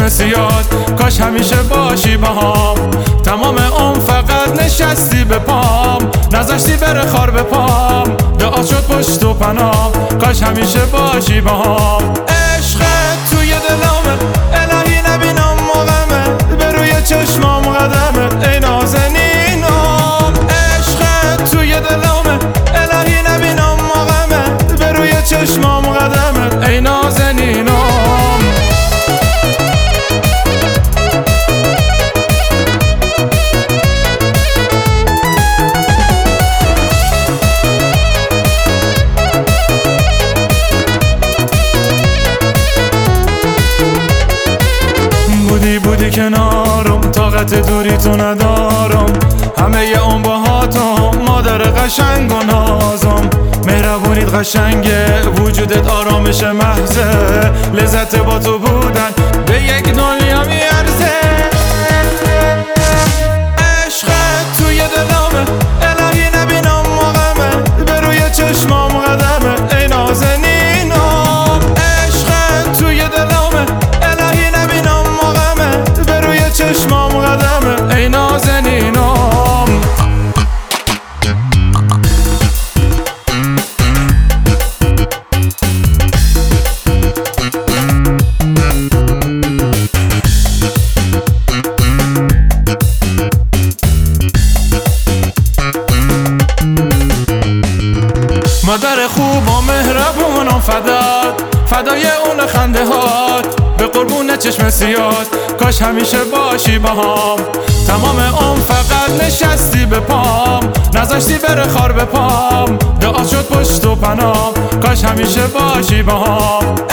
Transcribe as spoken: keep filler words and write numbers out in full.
چشم سیاد، کاش همیشه باشی باهام. تمام عمر فقط نشستی به پام، نذاشتی بره خار به پام. دعا شد پشت و پناه، کاش همیشه باشی باهام. عشقت توی دلامه، الهی نبینم موقعمه، به روی چشمام قدمه ای نازنینم. عشقت توی دلامه، الهی نبینم موقعمه، به روی چشمام قدمه ای نازنینم. بودی بودی کنارم، طاقت دوری تو ندارم. همه ی اون باهاتم، مادر قشنگ و نازم. مهربونیت قشنگه، وجودت آرامش محضه. لذت با تو بودن به یک دنیا میارزه. عشقت توی دلامه، الهی نبینم موقعمه، به روی چشمام قدمه ای نازنینم. عشقت توی دلامه، الهی نبینم موقعمه، به روی چشمام قدمه ای نازنینم. مادر خوب و مهربونم، فدات فدای اون خنده هات، به قربون چشم سیاد، کاش همیشه باشی باهام. تمام عمر فقط نشستی به پام، نذاشتی بره خار به پام. دعا شد پشت و پناه، کاش همیشه باشی باهام.